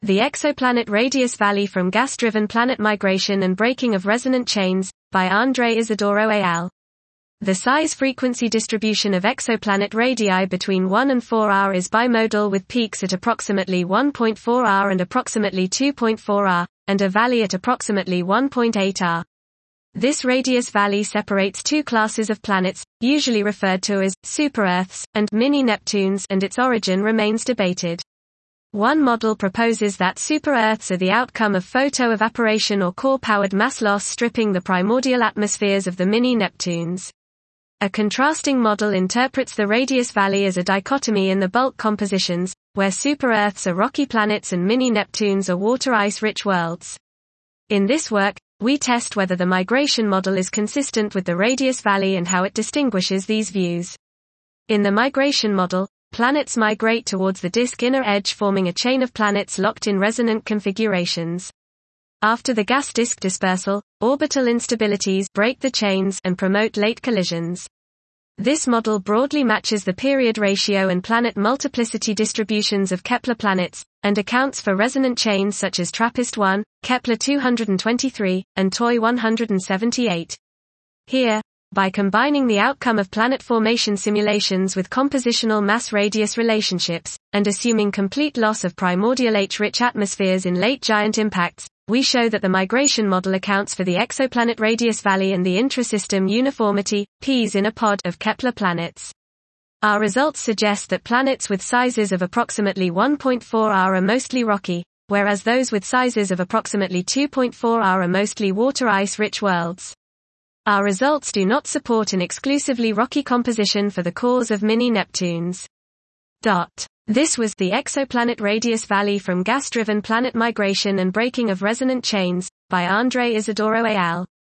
The Exoplanet Radius Valley from Gas-Driven Planet Migration and Breaking of Resonant Chains, by André Isidoro et al. The size-frequency distribution of exoplanet radii between 1 and 4R is bimodal with peaks at approximately 1.4R and approximately 2.4R, and a valley at approximately 1.8R. This radius valley separates two classes of planets, usually referred to as super-Earths and mini-Neptunes, and its origin remains debated. One model proposes that super-Earths are the outcome of photo-evaporation or core-powered mass loss stripping the primordial atmospheres of the mini-Neptunes. A contrasting model interprets the radius valley as a dichotomy in the bulk compositions, where super-Earths are rocky planets and mini-Neptunes are water-ice-rich worlds. In this work, we test whether the migration model is consistent with the radius valley and how it distinguishes these views. In the migration model, planets migrate towards the disk inner edge, forming a chain of planets locked in resonant configurations. After the gas disk dispersal, orbital instabilities break the chains and promote late collisions. This model broadly matches the period ratio and planet multiplicity distributions of Kepler planets, and accounts for resonant chains such as TRAPPIST-1, Kepler-223, and TOI-178. Here, by combining the outcome of planet formation simulations with compositional mass-radius relationships, and assuming complete loss of primordial H-rich atmospheres in late giant impacts, we show that the migration model accounts for the exoplanet radius valley and the intrasystem uniformity, Ps in a pod, of Kepler planets. Our results suggest that planets with sizes of approximately 1.4R are mostly rocky, whereas those with sizes of approximately 2.4R are mostly water-ice-rich worlds. Our results do not support an exclusively rocky composition for the cores of mini-Neptunes. This was the Exoplanet Radius Valley from Gas-Driven Planet Migration and Breaking of Resonant Chains, by André Isidoro et al.